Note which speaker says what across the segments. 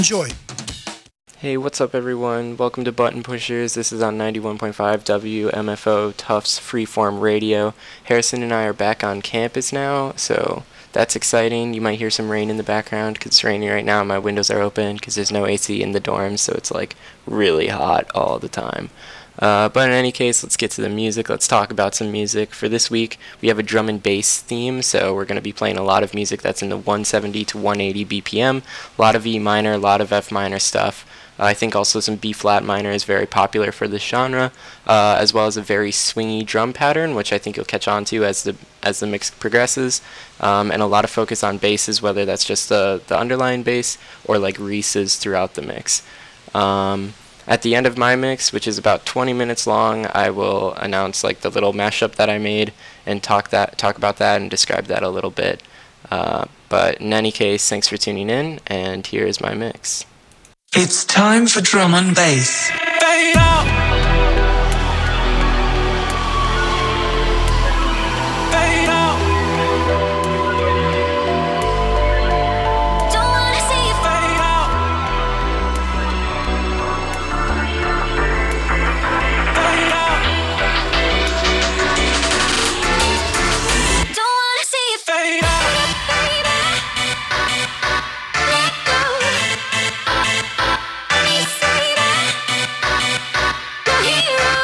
Speaker 1: Enjoy.
Speaker 2: Hey, what's up everyone? Welcome to Button Pushers. This is on 91.5 WMFO Tufts Freeform Radio. Harrison and I are back on campus now, so that's exciting. You might hear some rain in the background because it's raining right now. My windows are open because there's no AC in the dorms, so it's like really hot all the time. But in any case, let's get to the music. Let's talk about some music. For this week, we have a drum and bass theme, so we're going to be playing a lot of music that's in the 170 to 180 BPM, a lot of E minor, a lot of F minor stuff. I think also some B flat minor is very popular for this genre, as well as a very swingy drum pattern, which I think you'll catch on to as the mix progresses, and a lot of focus on basses, whether that's just the underlying bass or like Reese's throughout the mix. At the end of my mix, which is about 20 minutes long, I will announce like the little mashup that I made and talk about that and describe that a little bit. But in any case, thanks for tuning in, and here is my mix.
Speaker 3: It's time for drum and bass. Fade out. Hero.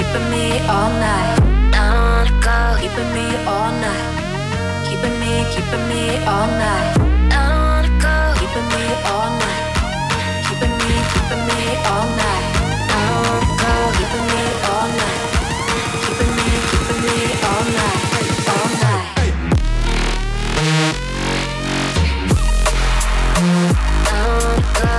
Speaker 1: keeping me all night. I wanna go, keeping me all night. Keeping me all night. I wanna go, keeping me all night. Keeping me all night. I wanna go, keeping me all night. Keeping me all night, all night. I wanna go.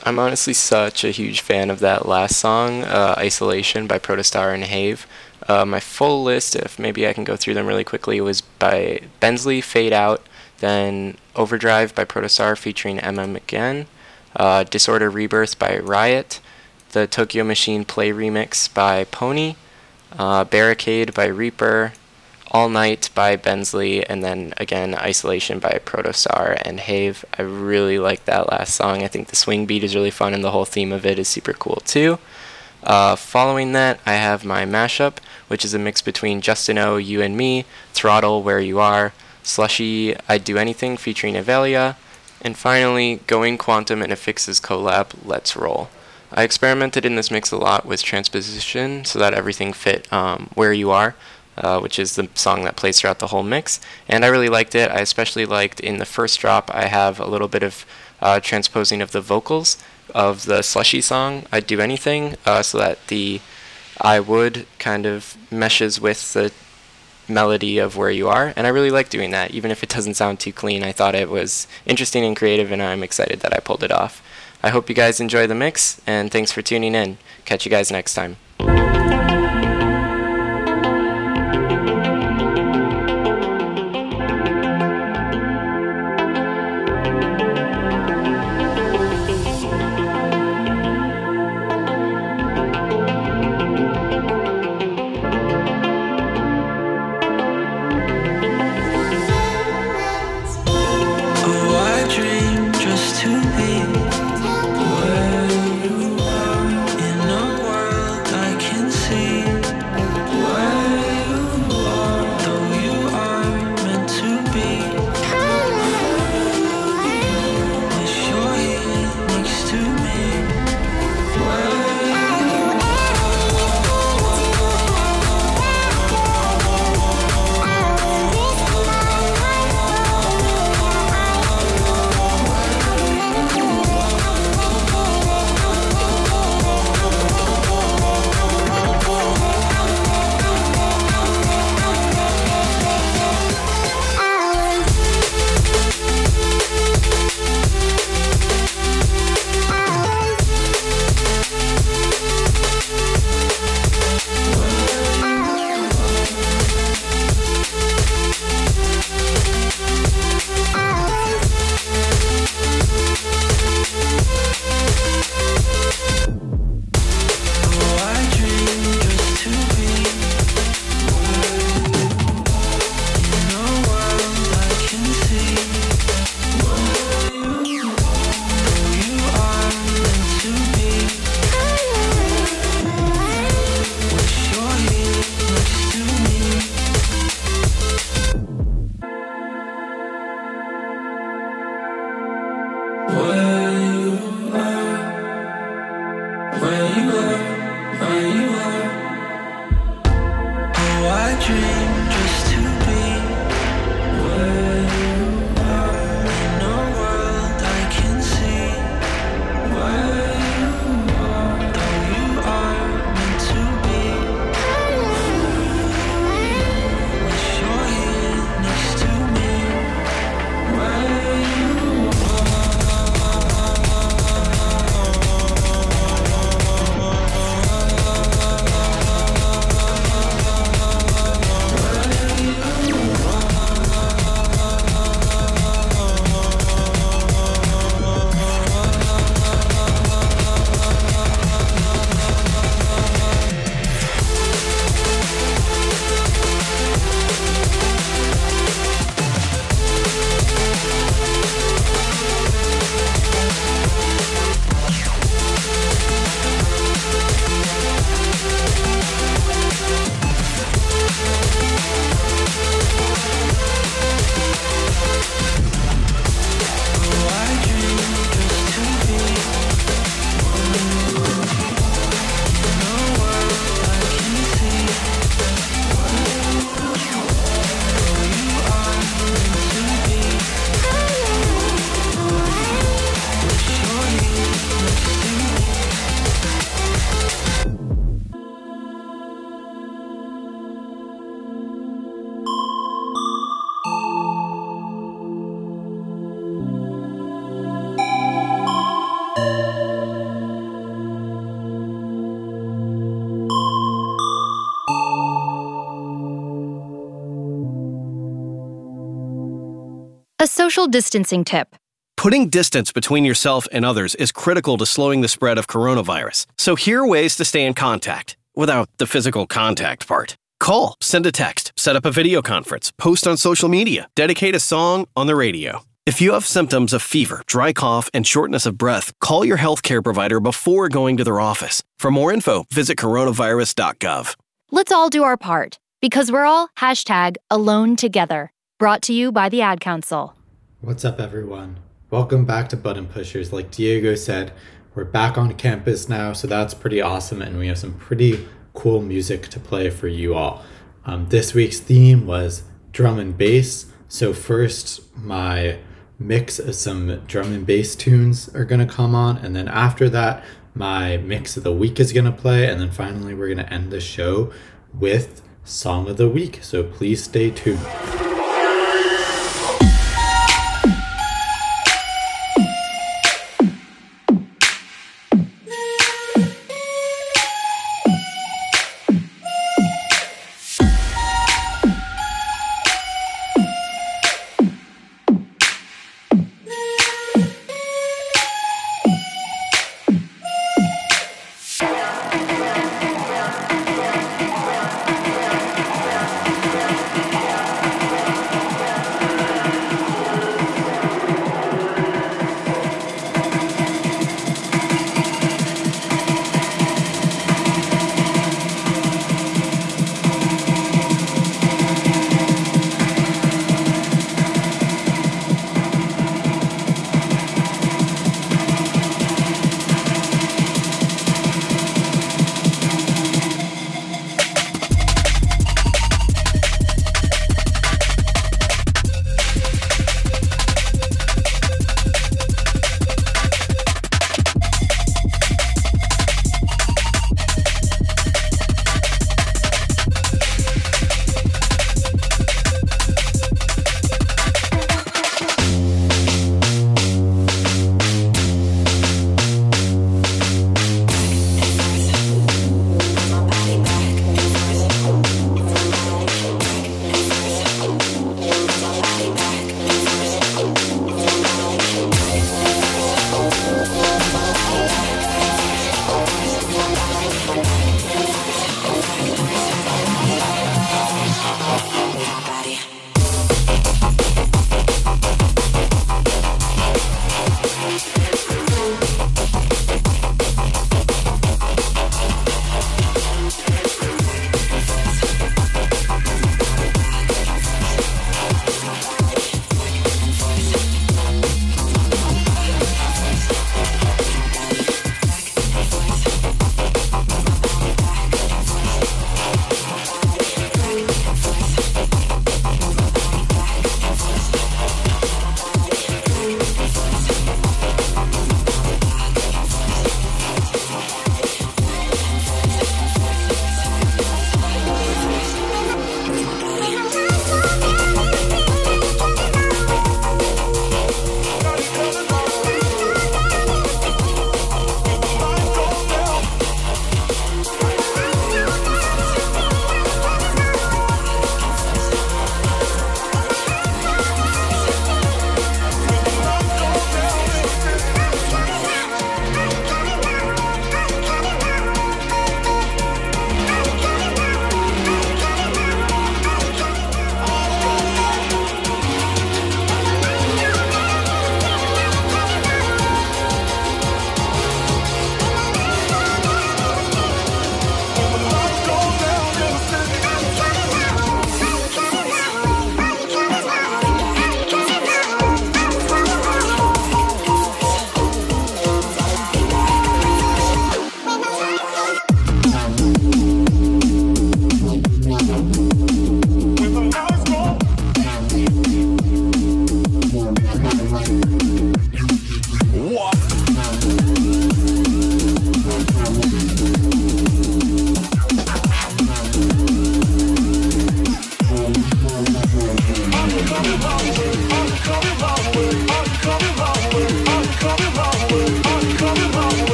Speaker 2: I'm honestly such a huge fan of that last song, Isolation by Protostar and Have. My full list, if maybe I can go through them really quickly, was by Bensley, Fade Out, then Overdrive by Protostar featuring MM again, Disorder Rebirth by Riot, the Tokyo Machine Play Remix by Pony, Barricade by Reaper, All Night by Bensley, and then again Isolation by Protostar and Have. I really like that last song. I think the swing beat is really fun and the whole theme of it is super cool too. Following that, I have my mashup, which is a mix between Justin O, You and Me, Throttle, Where You Are, Slushy, I'd Do Anything featuring Avelia, and finally, Going Quantum and Affix's collab, Let's Roll. I experimented in this mix a lot with transposition so that everything fit Where You Are, which is the song that plays throughout the whole mix, and I really liked it. I especially liked in the first drop I have a little bit of transposing of the vocals of the Slushy song, I'd Do Anything, so that the I Would kind of meshes with the melody of Where You Are, and I really like doing that. Even if it doesn't sound too clean, I thought it was interesting and creative, and I'm excited that I pulled it off. I hope you guys enjoy the mix, and thanks for tuning in. Catch you guys next time.
Speaker 3: In a world I
Speaker 4: A social distancing tip.
Speaker 5: Putting distance between yourself and others is critical to slowing the spread of coronavirus. So here are ways to stay in contact without the physical contact part. Call, send a text, set up a video conference, post on social media, dedicate a song on the radio. If you have symptoms of fever, dry cough, and shortness of breath, call your healthcare provider before going to their office. For more info, visit coronavirus.gov.
Speaker 4: Let's all do our part, because we're all #alone together. Brought to you by the Ad Council.
Speaker 6: What's up, everyone? Welcome back to Button Pushers. Like Diego said, we're back on campus now, so that's pretty awesome, and we have some pretty cool music to play for you all. This week's theme was drum and bass. So first, my mix of some drum and bass tunes are going to come on, and then after that, my mix of the week is going to play, and then finally we're going to end the show with Song of the Week. So please stay tuned.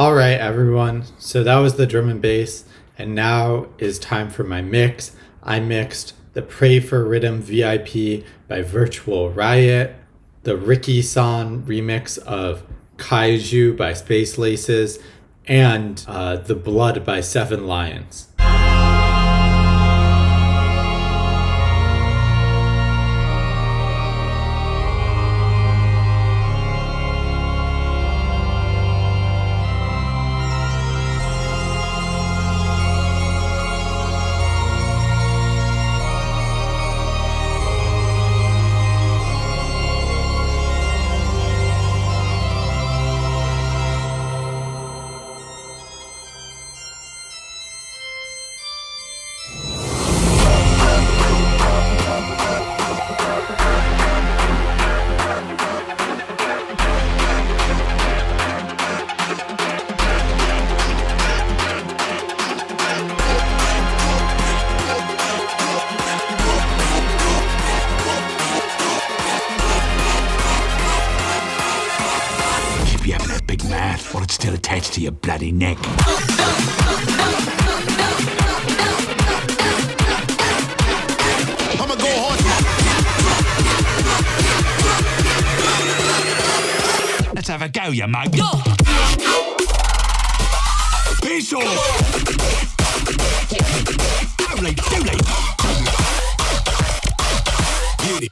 Speaker 6: All right, everyone. So that was the drum and bass, and now is time for my mix. I mixed the Pray for Rhythm VIP by Virtual Riot, the Ricky-san remix of Kaiju by Space Laces, and The Blood by Seven Lions.
Speaker 7: While it's still attached to your bloody neck. I'ma go hard. Let's have a go, you mug. Peace off. Dooley. Beauty.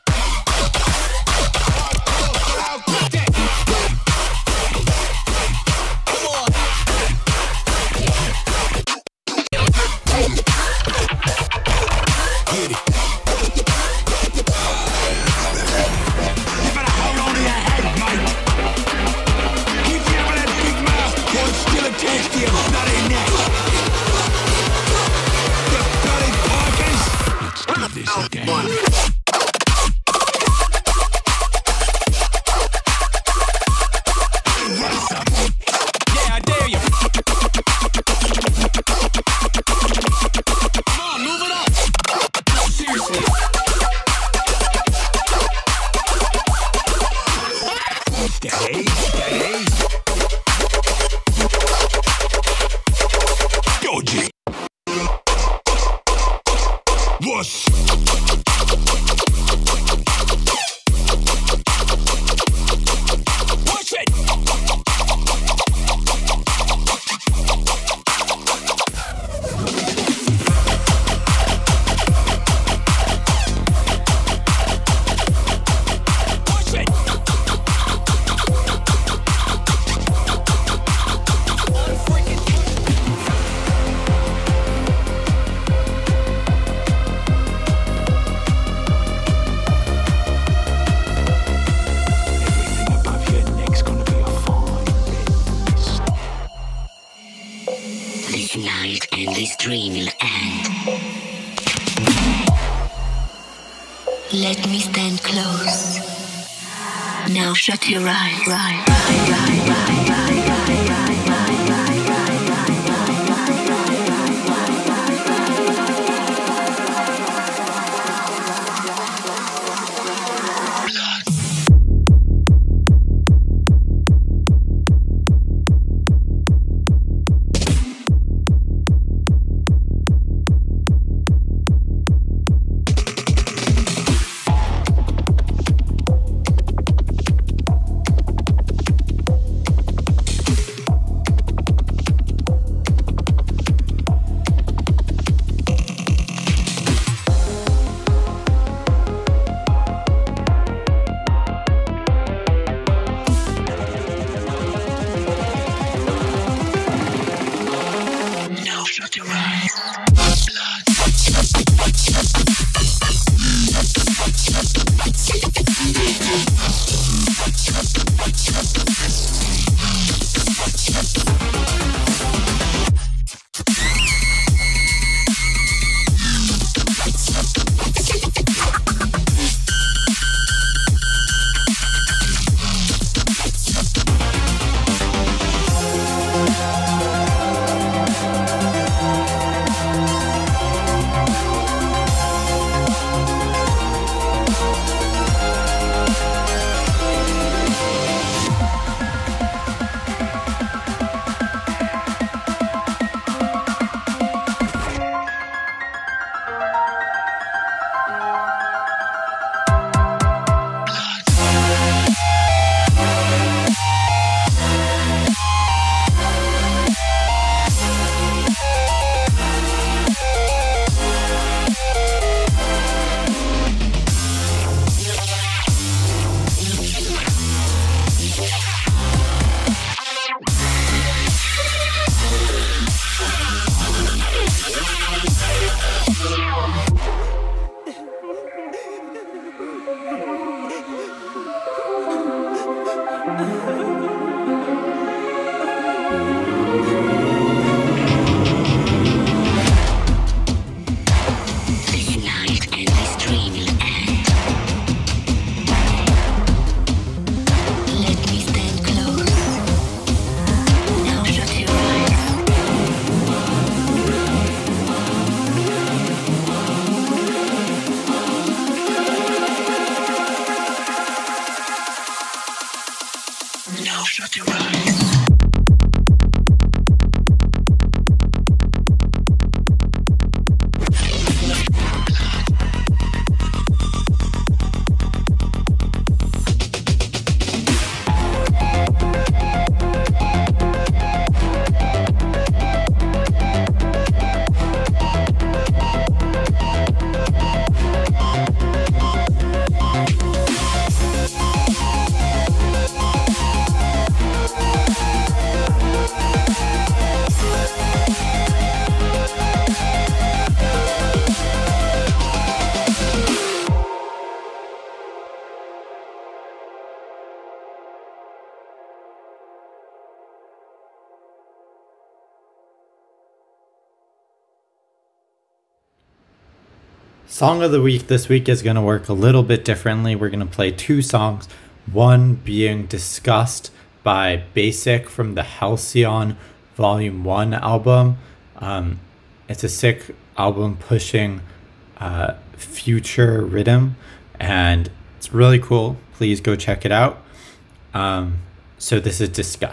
Speaker 1: Let me stand close. Now shut your eyes.
Speaker 6: Song of the week this week is going to work a little bit differently. We're going to play two songs, one being Disgust by Basic from the Halcyon Volume 1 album. It's a sick album pushing future rhythm, and it's really cool. Please go check it out. So this is Disgust.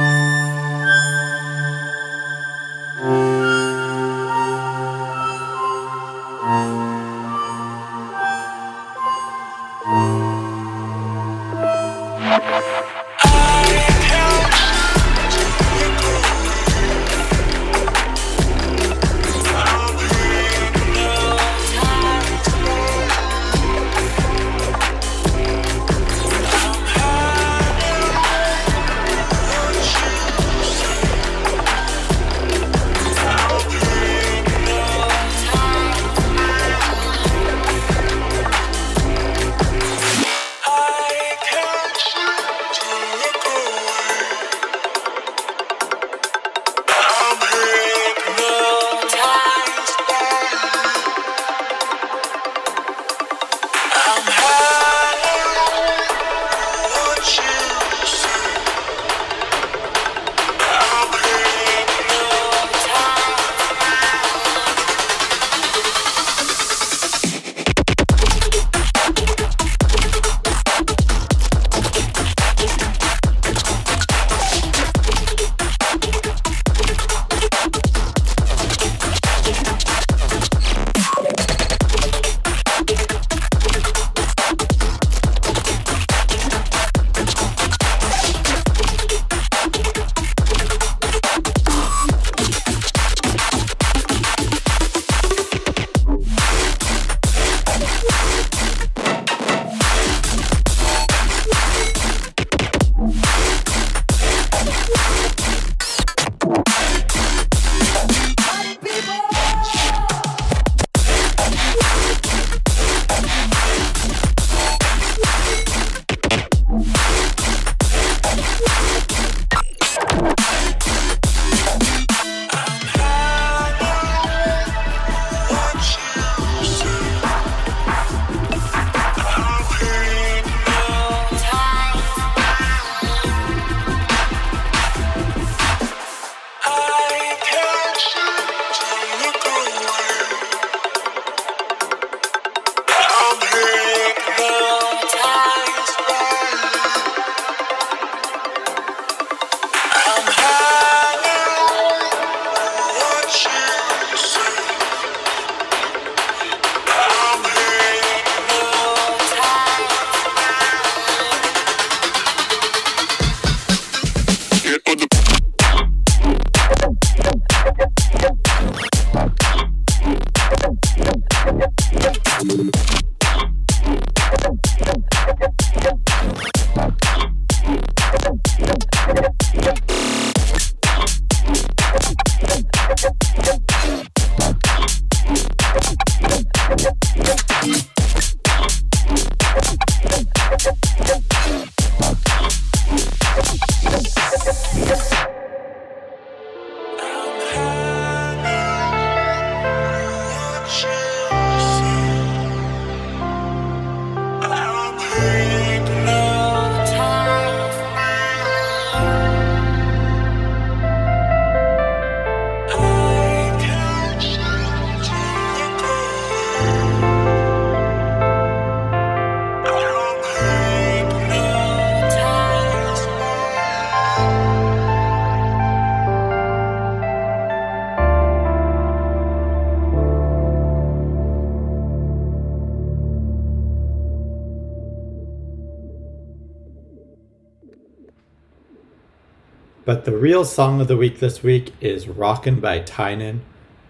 Speaker 6: But the real song of the week this week is Rockin' by Tynan.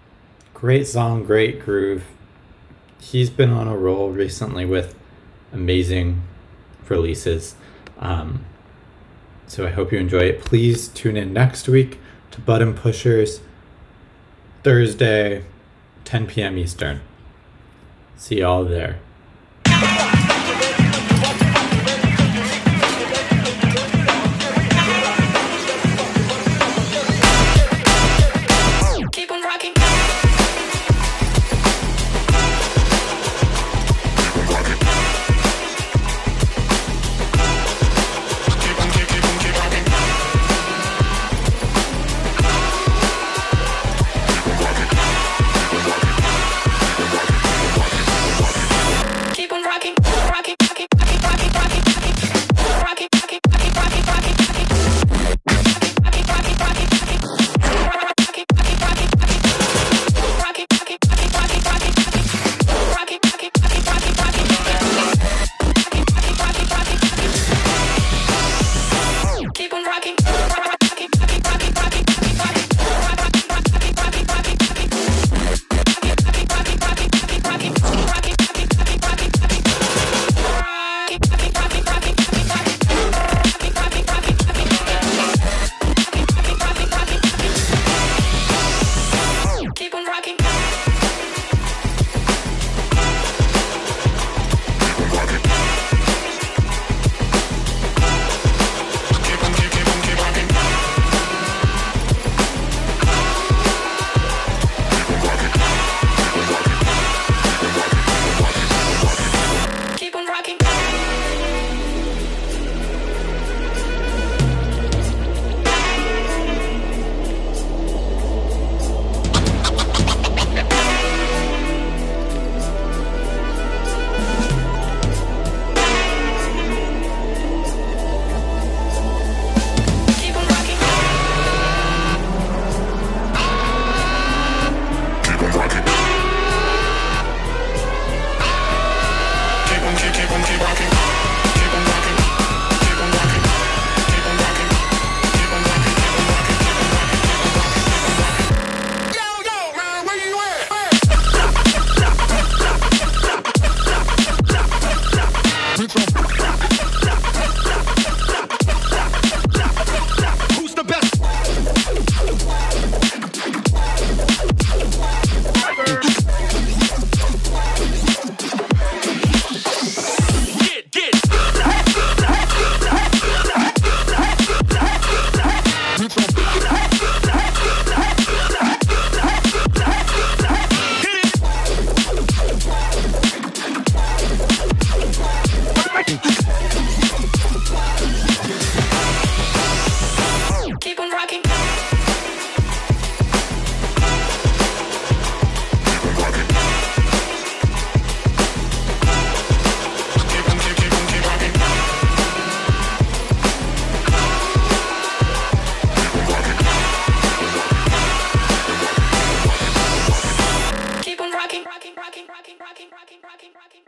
Speaker 6: Great song, great groove. He's been on a roll recently with amazing releases. So I hope you enjoy it. Please tune in next week to Button Pushers, Thursday, 10 p.m. Eastern. See y'all there.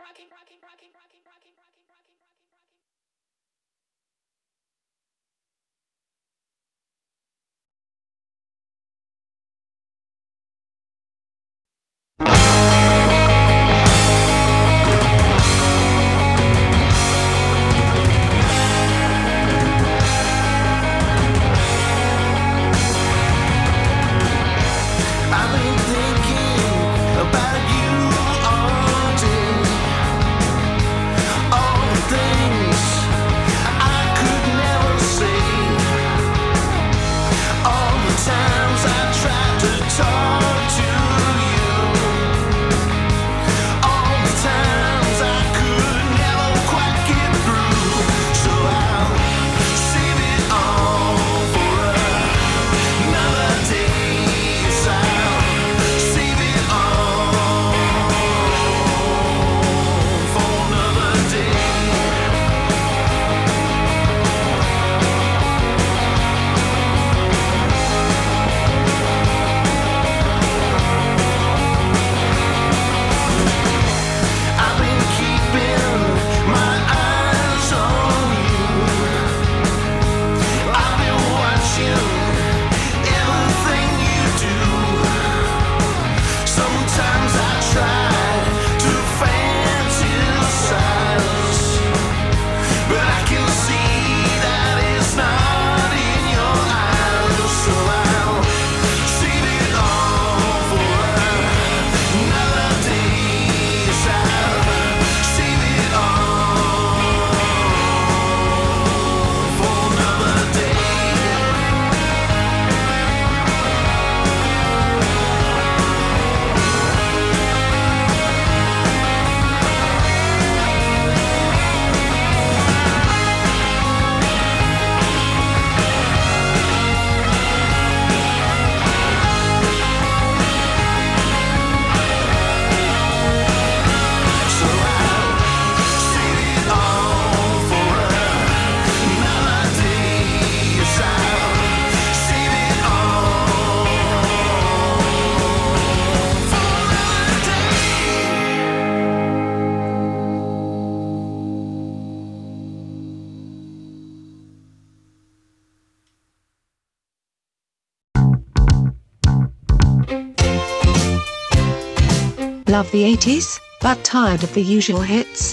Speaker 8: Love the 80s, but tired of the usual hits?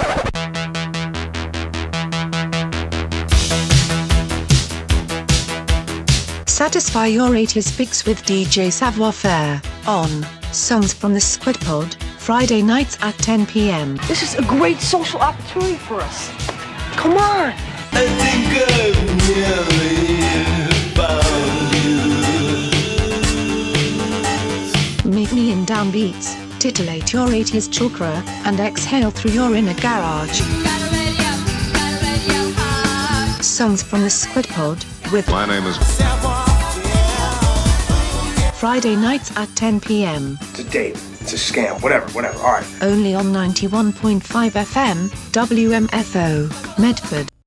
Speaker 8: Satisfy your 80s fix with DJ Savoir Faire on Songs from the Squid Pod, Friday nights at 10 p.m.
Speaker 9: This is a great social opportunity for us. Come on!
Speaker 10: I think I've nearly found you.
Speaker 8: Meet me in downbeats, titillate your 80s chakra, and exhale through your inner garage. Songs from the Squid Pod with
Speaker 11: my name is
Speaker 8: Friday nights at 10 p.m.
Speaker 12: It's a date. It's a scam. Whatever. All right.
Speaker 8: Only on 91.5 FM, WMFO, Medford.